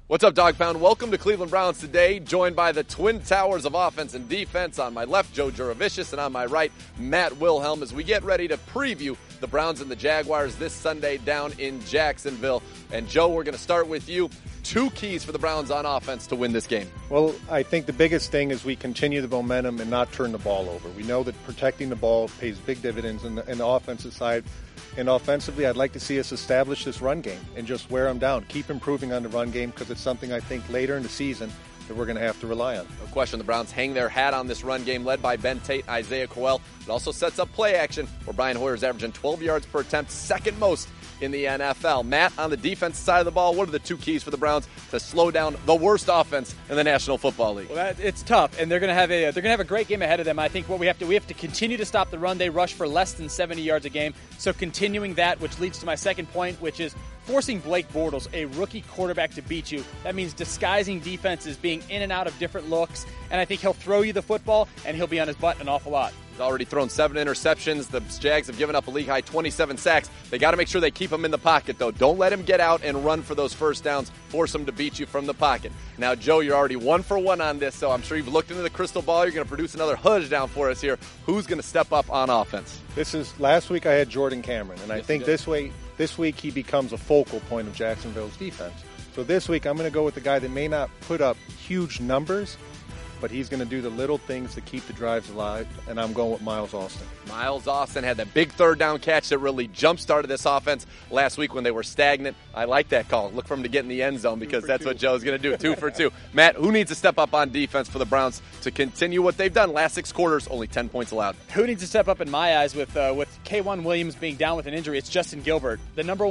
What's up, Dog Pound? Welcome to Cleveland Browns Today, joined by the twin towers of offense and defense. On my left, Joe Juravicius, and on my right, Matt Wilhelm, as we get ready to preview the Browns and the Jaguars this Sunday down in Jacksonville. And Joe, we're going to start with you. Two keys for the Browns on offense to win this game. Well, I think the biggest thing is we continue the momentum and not turn the ball over. We know that protecting the ball pays big dividends in the offensive side. And offensively, I'd like to see us establish this run game and just wear them down. Keep improving on the run game because it's something I think later in the season that we're going to have to rely on. No question, the Browns hang their hat on this run game led by Ben Tate, Isaiah Crowell. It also sets up play action where Brian Hoyer's averaging 12 yards per attempt, second most in the NFL. Matt, on the defensive side of the ball, what are the two keys for the Browns to slow down the worst offense in the National Football League? Well, it's tough, and they're going to have a great game ahead of them. I think what we have to continue to stop the run. They rush for less than 70 yards a game, so continuing that, which leads to my second point, which is forcing Blake Bortles, a rookie quarterback, to beat you. That means disguising defenses, being in and out of different looks, and I think he'll throw you the football, and he'll be on his butt an awful lot. He's already thrown 7 interceptions. The Jags have given up a league-high 27 sacks. They got to make sure they keep him in the pocket, though. Don't let him get out and run for those first downs. Force him to beat you from the pocket. Now, Joe, you're already 1 for 1 on this, so I'm sure you've looked into the crystal ball. You're going to produce another touchdown for us here. Who's going to step up on offense? Last week I had Jordan Cameron, and I think this week he becomes a focal point of Jacksonville's defense. So this week I'm going to go with the guy that may not put up huge numbers, but he's going to do the little things to keep the drives alive, and I'm going with Miles Austin. Miles Austin had that big third down catch that really jump-started this offense last week when they were stagnant. I like that call. Look for him to get in the end zone because that's what Joe's going to do, 2 for 2. Matt, who needs to step up on defense for the Browns to continue what they've done? Last 6 quarters, only 10 points allowed. Who needs to step up in my eyes with K'Wan Williams being down with an injury? It's Justin Gilbert, the number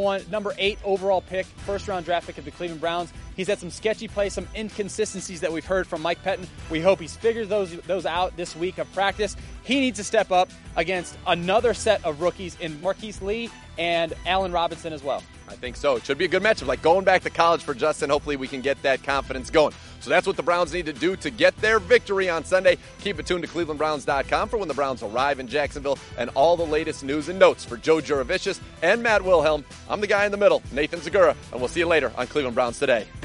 8 overall pick, first-round draft pick of the Cleveland Browns. He's had some sketchy plays, some inconsistencies that we've heard from Mike Pettin. We hope he's figured those out this week of practice. He needs to step up against another set of rookies in Marquise Lee and Allen Robinson as well. I think so. It should be a good matchup, like going back to college for Justin. Hopefully we can get that confidence going. So that's what the Browns need to do to get their victory on Sunday. Keep it tuned to clevelandbrowns.com for when the Browns arrive in Jacksonville and all the latest news and notes. For Joe Juravicius and Matt Wilhelm, I'm the guy in the middle, Nathan Zagura, and we'll see you later on Cleveland Browns Today.